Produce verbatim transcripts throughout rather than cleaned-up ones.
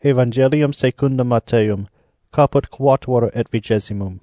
Evangelium secundum Matteum, caput quatuor et vigesimum.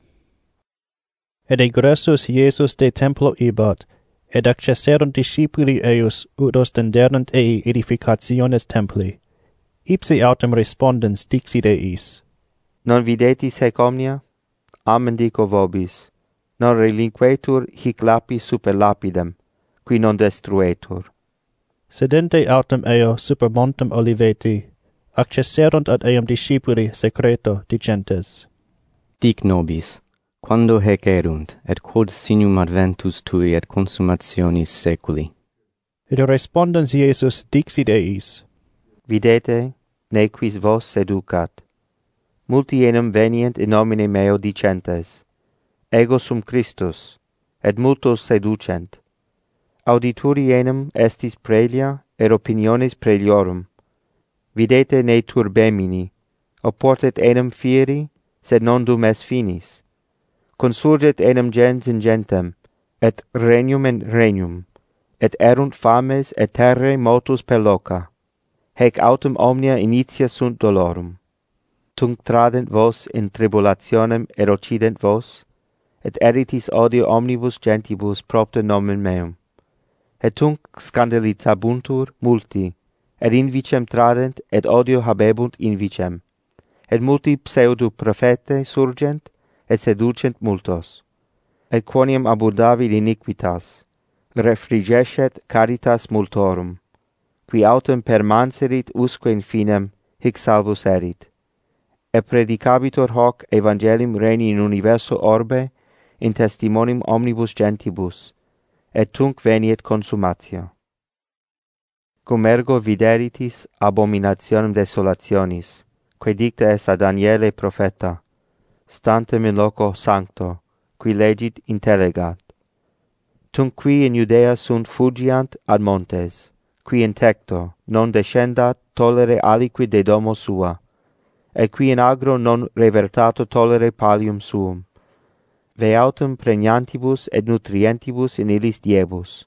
Et egressus Iesus de templo ibat, et accesserunt discipuli eius ut ostenderunt ei edificationes templi. Ipsi autem respondens dixit eis: Non videtis haec omnia? Amen dico vobis, non relinquetur hic lapis super lapidem, qui non destruetur. Sedente autem eo super montem Oliveti, accesserunt ad eum discipuli secreto dicentes: Dic nobis, quando haec erunt, et quod signum adventus tui et consummationis saeculi? Et respondens Iesus dixit eis: Videte, nequis vos seducat. Multi enim venient in nomine meo dicentes: Ego sum Christus, et multos seducent. Audituri enim estis praelia, et opiniones praeliorum. Videte ne turbemini, oportet enim fieri, sed non dum est finis. Consurget enim gens in gentem, et regnum in regnum, et erunt fames et terrae motus per loca. Haec autem omnia initia sunt dolorum. Tunc tradent vos in tribulationem et occident vos, et eritis odio omnibus gentibus propter nomen meum. Et tunc scandalizabuntur multi, et invicem tradent, et odio habebunt invicem. Et multi pseudo prophetae surgent, et seducent multos. Et quoniam abundavit iniquitas, refrigescet caritas multorum, qui autem permanserit usque in finem hic salvus erit. Et predicabitur hoc evangelium regni in universo orbe, in testimonium omnibus gentibus, et tunc veniet consummatio. Cum ergo videritis abominationem desolationis, quae dicta est a Daniele propheta, stantem in loco sancto, qui legit intellegat. Tunc qui in Judea sunt fugiant ad montes, qui in tecto non descendat tolere aliquid de domo sua, et qui in agro non revertato tolere pallium suum. Ve autem pregnantibus et nutrientibus in illis diebus.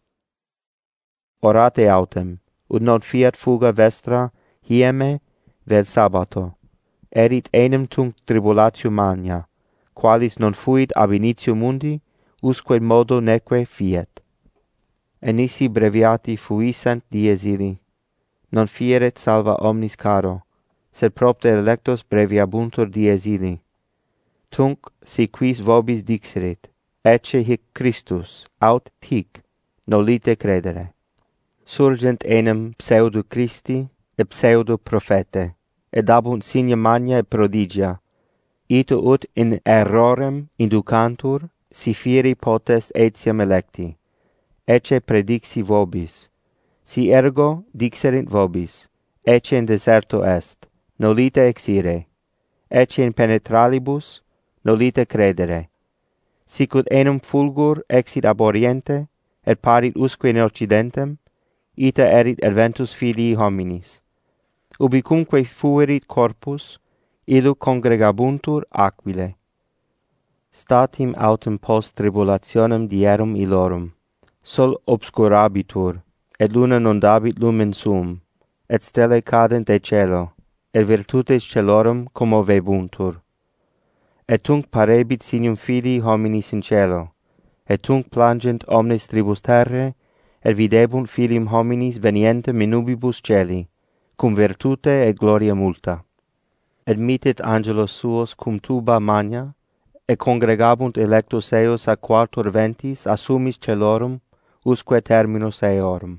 Orate autem, ut non fiat fuga vestra hieme vel sabbato. Erit enim tunc tribulatio magna, qualis non fuit ab initio mundi, usque modo neque fiet. E nisi breviati fuissent dies illi. Non fieret salva omnis caro, sed propter electos breviabuntur dies illi. Tunc si quis vobis dixerit, ecce hic Christus, aut hic, nolite credere. Surgent enim pseudo Christi et pseudo prophete, et dabunt signa magna et prodigia, ito ut in errorem inducantur, si fieri potest etiam electi. Ecce predixi vobis, si ergo dixerint vobis, ecce in deserto est, nolite exire, ecce in penetralibus, nolite credere. Sicut enum fulgur exit ab oriente, et parit usque in occidentem, ita erit adventus filii hominis. Ubicumque fuerit corpus, illu congregabuntur aquile. Statim autem post tribulationem dierum illorum, sol obscurabitur, et luna non dabit lumen suum, et stelle cadent de cielo, et virtutes celorum commovebuntur. Et tunc parebit signum filii hominis in cielo, et tunc plangent omnes tribus terrae, et videbunt filium hominis venientem in nubibus celi, cum virtute et gloria multa. Et mitit angelos suos cum tuba magna, et congregabunt electos eos a quator ventis assumis celorum, usque terminus eorum.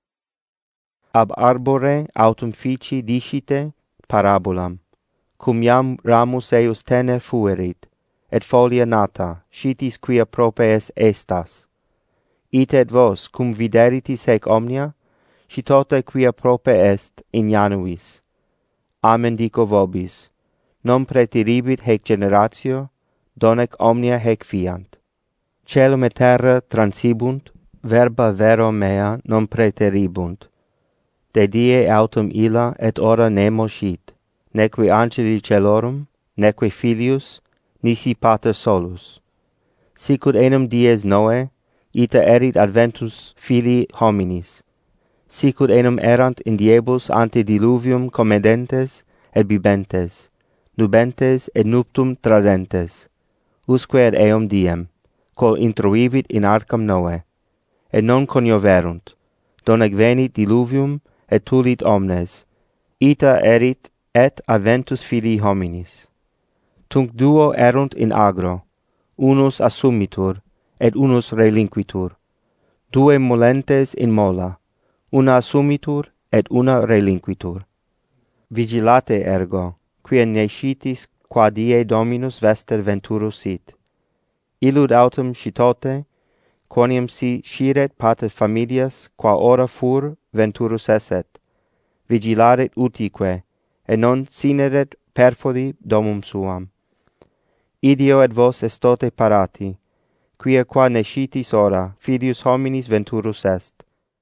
Ab arbore autem fici discite parabolam, cum iam ramus eus tener fuerit, et folia nata, scitis quia prope es estas. Ite et vos, cum videritis haec omnia, scitote quia prope est in januis. Amen dico vobis, non preteribit haec generatio, donec omnia haec fiant. Celum et terra transibunt, verba vero mea non preteribunt. De die autem illa et ora nemo scit, neque angeli celorum, neque filius, nisi pater solus. Sicut enim dies Noe, ita erit adventus filii hominis. Sicut enim erant in diebus ante diluvium comedentes, et bibentes, nubentes et nuptum tradentes, usque ad eum diem, quo intruivit in arcam Noe, et non conioverunt, donec venit diluvium et tulit omnes, ita erit et aventus filii hominis. Tunc duo erunt in agro, unus assumitur, et unus relinquitur, due molentes in mola, una assumitur, et una relinquitur. Vigilate ergo, quia nescitis qua die Dominus vester venturus sit. Illud autem scitote, quoniam si sciret pater familias, qua ora fur venturus esset, vigilaret utique, et non cineret perfori domum suam. Idio et vos estote parati, quia qua nescitis ora filius hominis venturus est.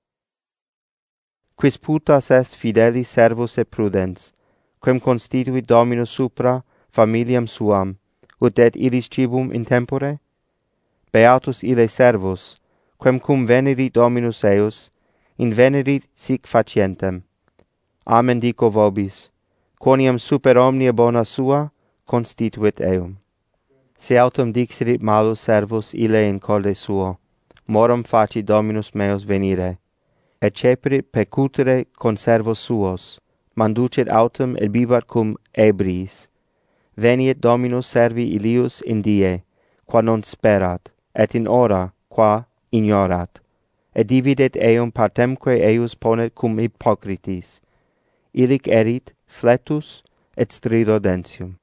Quis putas est fidelis servus et prudens, quem constituit Dominus supra familiam suam, ut et illis cibum in tempore? Beatus ille servus, quem cum venerit Dominus eius, invenerit sic facientem. Amen dico vobis, quoniam super omnia bona sua constituit eum. Se autem dixerit malus servus ille in corde suo, morum facit Dominus meus venire, et ceperit pecutere conservos suos, manducet autem et bibat cum ebriis. Veniet Dominus servi illius in die, qua non sperat, et in hora, qua ignorat, et dividet eum partemque eius ponet cum hypocritis. Illic erit fletus et stridodentium.